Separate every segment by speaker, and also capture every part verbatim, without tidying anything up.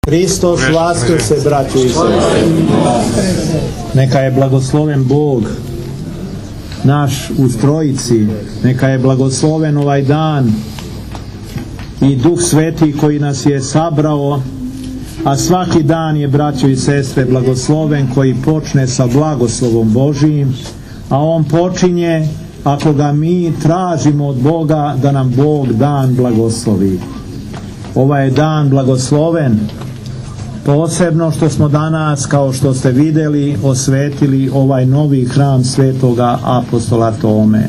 Speaker 1: Hristos vaskrs'e, braćo i sestre. Neka je blagosloven Bog naš u Trojici, neka je blagosloven ovaj dan i Duh Sveti koji nas je sabrao, a svaki dan je, braćo i sestre, blagosloven koji počne sa blagoslovom Božijim, a on počinje ako ga mi tražimo od Boga da nam Bog dan blagoslovi. Ovaj je dan blagosloven, posebno što smo danas, kao što ste vidjeli, osvetili ovaj novi hram svetoga apostola Tome.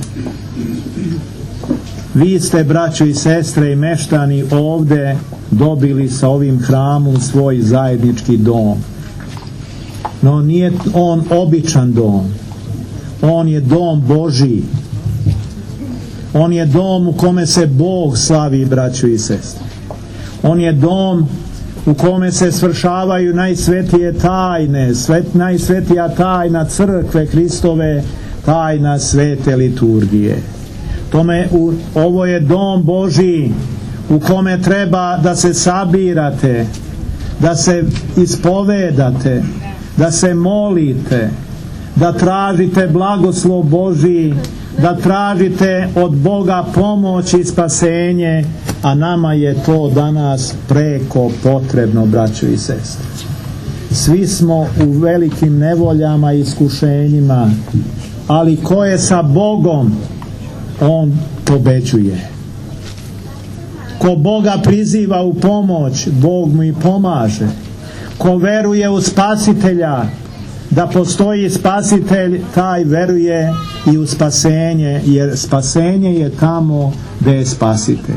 Speaker 1: Vi ste, braćo i sestre i meštani, ovdje dobili sa ovim hramom svoj zajednički dom. No nije on običan dom. On je dom Božji. On je dom u kome se Bog slavi, braćo i sestre. On je dom u kome se svršavaju najsvetije tajne, svet, najsvetija tajna crkve Hristove, tajna svete liturgije. Tome, u, ovo je dom Božji u kome treba da se sabirate, da se ispovedate, da se molite, da tražite blagoslov Božji, da tražite od Boga pomoć i spasenje, a nama je to danas preko potrebno, braćo i sestre. Svi smo u velikim nevoljama i iskušenjima, ali ko je sa Bogom, on pobeđuje. Ko Boga priziva u pomoć, Bog mu i pomaže. Ko veruje u Spasitelja, da postoji Spasitelj, taj veruje i u spasenje, jer spasenje je tamo gdje je Spasitelj.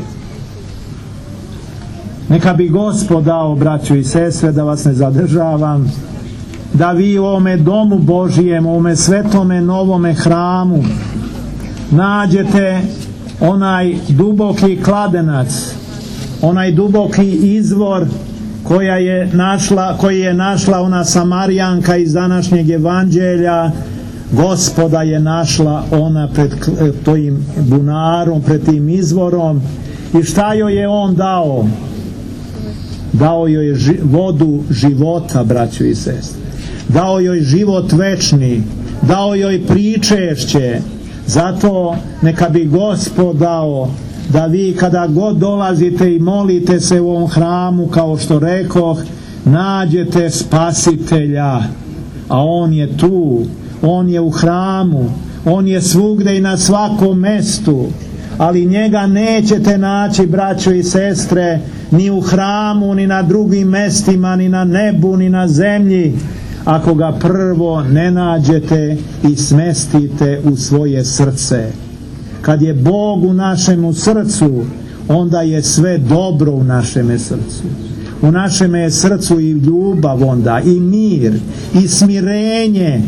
Speaker 1: Neka bi Gospod dao, braćo i sestre, da vas ne zadržavam, da vi u ovome domu Božijem, u ovome svetome novome hramu nađete onaj duboki kladenac, onaj duboki izvor koja je našla, koji je našla ona Samarijanka iz današnjeg evanđelja. Gospoda je našla ona pred tojim bunarom, pred tim izvorom, i šta joj je on dao? Dao joj ži, vodu života, braćo i sestre. Dao joj život večni, dao joj pričešće. Zato neka bi Gospod dao da vi kada god dolazite i molite se u ovom hramu, kao što rekoh, nađete Spasitelja, a on je tu, on je u hramu, on je svugdje i na svakom mestu, ali njega nećete naći, braćo i sestre, ni u hramu, ni na drugim mestima, ni na nebu, ni na zemlji, ako ga prvo ne nađete i smestite u svoje srce. Kad je Bog u našemu srcu, onda je sve dobro u našem srcu. U našem je srcu i ljubav onda, i mir, i smirenje,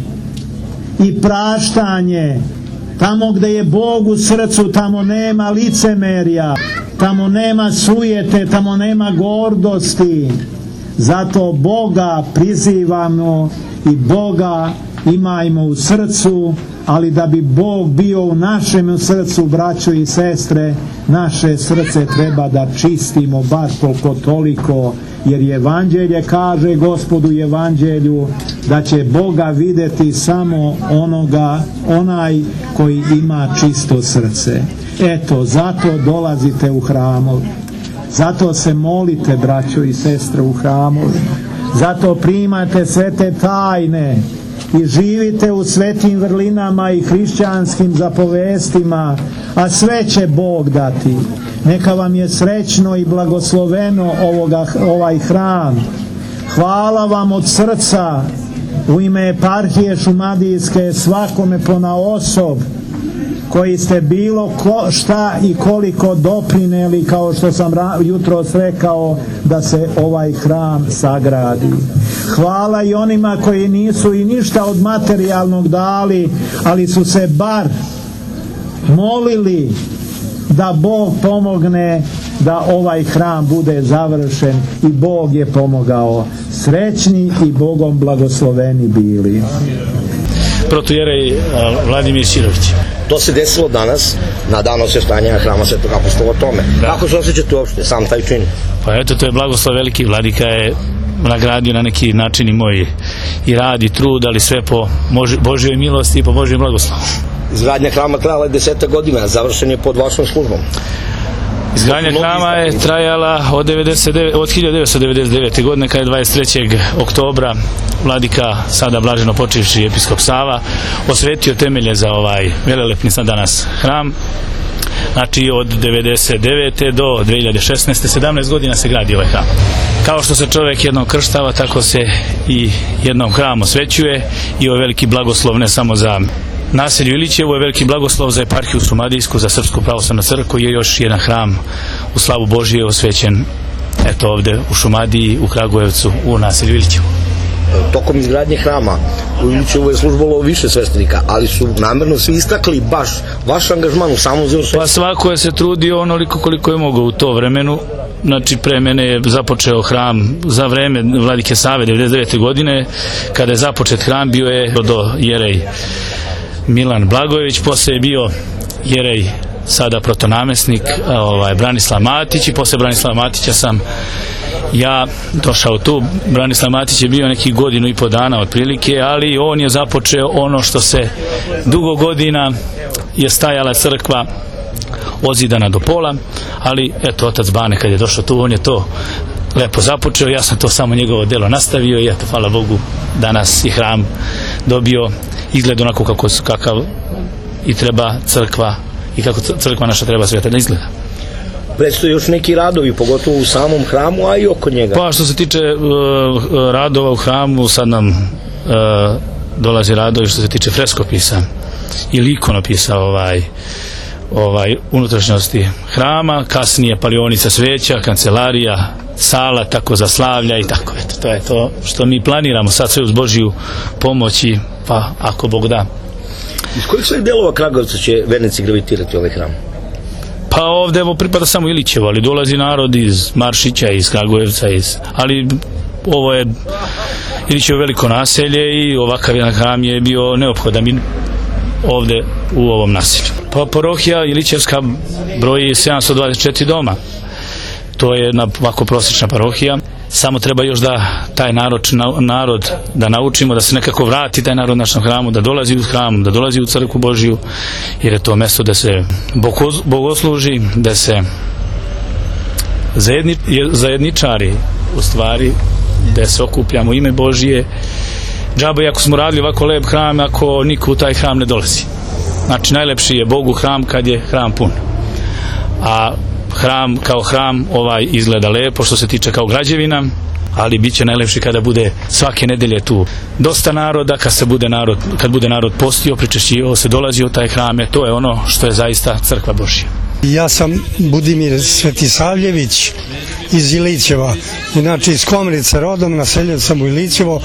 Speaker 1: i praštanje. Tamo gdje je Bog u srcu, tamo nema licemerja, tamo nema sujete, tamo nema gordosti. Zato Boga prizivamo i Boga imajmo u srcu, ali da bi Bog bio u našem srcu, braćo i sestre, naše srce treba da čistimo bar toliko toliko, jer evanđelje kaže, Gospodu u evanđelju, da će Boga vidjeti samo onoga, onaj koji ima čisto srce. Eto, zato dolazite u hramove. Zato se molite, braćo i sestre, u hramovima. Zato primate sve te tajne i živite u svetim vrlinama i hrišćanskim zapovestima, a sve će Bog dati. Neka vam je srećno i blagosloveno ovoga, ovaj hram. Hvala vam od srca u ime eparhije Šumadijske, svakome ponaosob, koji ste bilo ko, šta i koliko doprineli, kao što sam jutros rekao, da se ovaj hram sagradi. Hvala i onima koji nisu i ništa od materijalnog dali, ali su se bar molili da Bog pomogne da ovaj hram bude završen, i Bog je pomogao. Srećni i Bogom blagosloveni bili.
Speaker 2: Protojerej Vladimir Ćirović.
Speaker 3: To se desilo danas na dan osveštanja hrama svetog apostola Tome. Da. Kako se osjećate uopšte, sam taj čin?
Speaker 2: Pa eto, to je blagoslov veliki. Vladika je nagradio na neki način i moj i rad i trud, ali sve po Božjoj milosti i po Božjoj blagoslovu.
Speaker 3: Izgradnja hrama trajala je desetak godina, završen je pod vašom službom.
Speaker 2: Izgradnja hrama je trajala od, devedeset devet, od hiljadu devetsto devedeset devete. godine, kada je dvadeset trećeg oktobra vladika, sada blaženo počivši episkop Sava, osvetio temelje za ovaj velelepni sad danas hram. Znači od devedeset devete do dve hiljade šesnaeste. sedamnaest godina se gradi ovaj hram. Kao što se čovjek jednom krštava, tako se i jednom hram osvećuje i ovo je veliki blagoslov ne samo za naselju Ilićevo, je veliki blagoslov za eparhiju Šumadijsku, za Srpsku pravoslavnu crkvu, je još jedan hram u slavu Božije osvećen eto ovde u Šumadiji, u Kragujevcu, u naselju Ilićevo.
Speaker 3: Tokom izgradnje hrama u Ilićevu je službalo više sveštenika, ali su namerno svi istakli baš vaš angažman u samom završenju.
Speaker 2: Pa svako je se trudio onoliko koliko je mogao u to vremenu. Znači pre mene je započeo hram za vreme vladike Save devedeset devete. godine, kada je započet hram bio je do jerej Milan Blagojević, posle je bio jerej sada protonamesnik ovaj, Branislav Matić i posle Branislava Matića sam ja došao tu. Branislav Matić je bio neki godinu i po dana otprilike, ali on je započeo ono što se dugo godina je stajala crkva ozidana do pola, ali eto otac Bane kad je došao tu, on je to lepo započeo, ja sam to samo njegovo delo nastavio i eto, hvala Bogu, danas i hram dobio izgled onako kako, kakav i treba crkva i kako crkva naša treba sveta da izgleda.
Speaker 3: Predstoje još neki radovi, pogotovo u samom hramu, a i oko njega.
Speaker 2: Pa što se tiče uh, radova u hramu, sad nam uh, dolazi radovi što se tiče freskopisa ili ikonopisa ovaj, ovaj, unutrašnjosti hrama, kasnije palionica sveća, kancelarija, sala, tako za slavlja i tako. Eto, to je to što mi planiramo sad sve uz Božiju pomoći, pa ako Bog da.
Speaker 3: Iz kojih svojih delova Kragujevca će vernici gravitirati ovaj hram?
Speaker 2: Pa ovde evo pripada samo Ilićevo, ali dolazi narod iz Maršića, iz Kragujevca, iz, ali ovo je Ilićevo veliko naselje i ovakav jedan hram je bio neophodan ovde u ovom naselju. Pa parohija Ilićevska broji sedamsto dvadeset četiri doma. To je jedna ovako prosječna parohija. Samo treba još da taj narod, narod da naučimo da se nekako vrati taj narod našem hramu, da dolazi u hram, da dolazi u crkvu Božiju, jer je to mesto da se bogosluži, da se zajedni, zajedničari u stvari, da se okupljamo ime Božije. Džaba i ako smo radili ovako lep hram, ako niko u taj hram ne dolazi. Znači najlepši je Bogu hram kad je hram pun. A hram kao hram ovaj izgleda lepo što se tiče kao građevina, ali bit će najlepši kada bude svake nedelje tu dosta naroda, kad se bude narod, kad bude narod postio, pričešćivao se, dolazio u taj hrame, to je ono što je zaista crkva Božja.
Speaker 4: Ja sam Budimir Svetisavljević iz Ilićeva, inače iz Komrice rodom, naseljen sam u Ilićevo,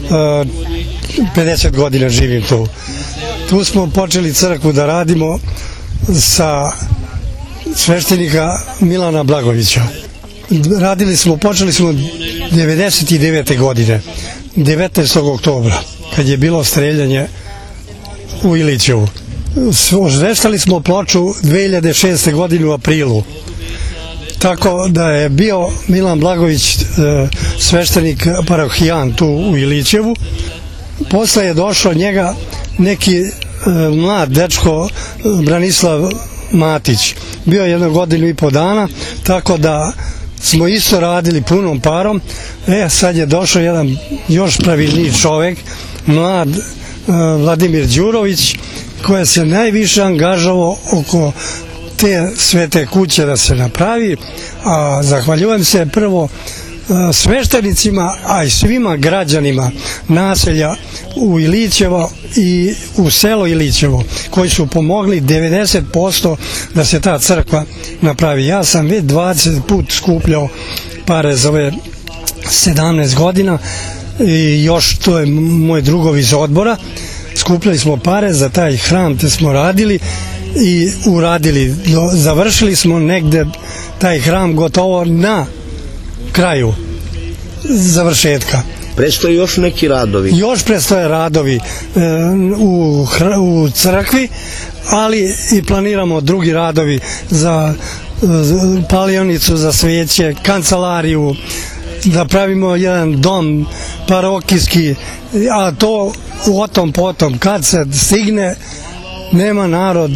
Speaker 4: pedeset godina živim tu. Tu smo počeli crkvu da radimo sa sveštenika Milana Blagovića. Radili smo, počeli smo devedeset devete. godine, devetnaestog oktobra, kad je bilo streljanje u Ilićevu. Osveštali smo ploču dve hiljade šeste. godine u aprilu. Tako da je bio Milan Blagović sveštenik parohijan tu u Ilićevu. Posle je došao njega neki mlad dečko Branislav Matić. Bio je jednu godinu i po dana, tako da smo isto radili punom parom. E, sad je došao jedan još pravilniji čovek, mlad Vladimir Đurović, koji se najviše angažovao oko te svete kuće da se napravi, a zahvaljujem se prvo sveštenicima, a i svima građanima naselja u Ilićevo i u selo Ilićevo, koji su pomogli devedeset posto da se ta crkva napravi. Ja sam već dvadeset put skupljao pare za ove sedamnaest godina i još to je moj drugov iz odbora. Skupljali smo pare za taj hram, te smo radili i uradili. Završili smo negde taj hram gotovo na kraju završetka.
Speaker 3: Predstoje još neki radovi?
Speaker 4: Još predstoje radovi e, u, u crkvi, ali i planiramo drugi radovi za e, palionicu, za sveće, kancelariju, da pravimo jedan dom parokijski, a to o tom potom, kad se stigne, nema narod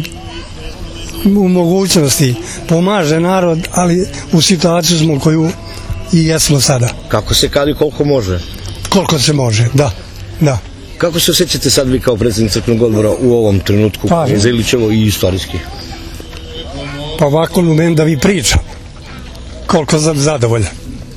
Speaker 4: u mogućnosti, pomaže narod, ali u situaciju smo koju i jesmo sada.
Speaker 3: Kako se kadi, koliko može?
Speaker 4: Koliko se može, da, da.
Speaker 3: Kako se osjećate sad vi kao predsjednik crkvenog odbora u ovom trenutku,
Speaker 4: Pa,
Speaker 3: za Ilićevo i istorijski?
Speaker 4: Pa ovako umem da vi pričam. Koliko sam zadovoljan.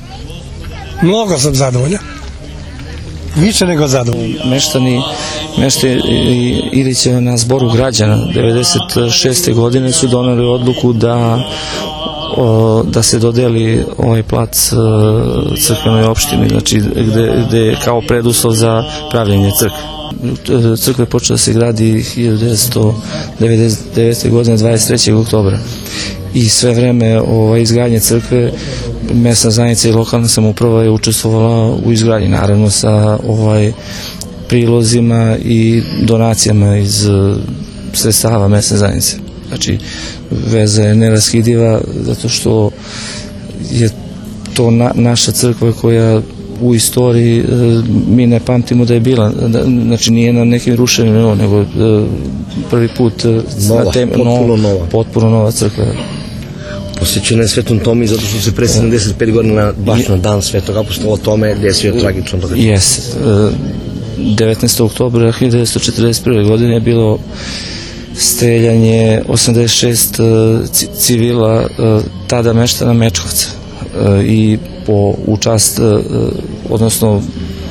Speaker 4: Mnogo sam zadovoljan. Više nego zadovoljan.
Speaker 5: Meštani, meštani Ilića na zboru građana devedeset šeste godine su doneli odluku da o, da se dodeli ovaj plac crkvenoj opštini, znači gde, gde je kao preduslov za pravljenje crkve. Crkva je počela da se gradi hiljadu devetsto devedeset devete godine dvadeset trećeg oktobra i sve vreme ovaj, izgradnje crkve mesna zajednica i lokalna samouprava je učestvovala u izgradnji, naravno sa ovaj, prilozima i donacijama iz sredstava mesne zajednice. Znači, veza je neraskidiva zato što je to na, naša crkva koja u istoriji mi ne pamtimo da je bila, znači nije na nekim ruševima, nego prvi put
Speaker 3: nova, tem, potpuno no, nova.
Speaker 5: Potpuno nova crkva.
Speaker 3: Posjećena je Svetom Tomi zato što se pre sedamdeset pet godina baš na dan Svetog apostola Tome desio tragično događaj.
Speaker 5: Jes. devetnaestog oktobra hiljadu devetsto četrdeset prve godine je bilo streljanje osamdeset šest civila tada meštana Mečkovca i po učast, odnosno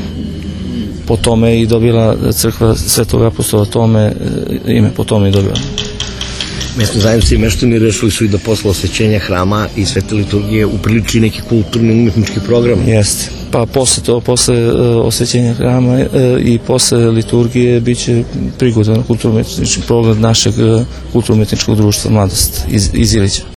Speaker 5: po tome i dobila crkva Svetog apostola Tome, ime po tome i dobila.
Speaker 3: Mesne zajednice i meštani rešili su i da posle osvećenja hrama i svete liturgije upriliči neki kulturni umetnički program.
Speaker 5: Jeste. Pa posle to, posle osvećenja hrama i posle liturgije biće prigodan kulturno-umetnički program našeg kulturno-umetničkog društva Mladost iz, iz Ilića.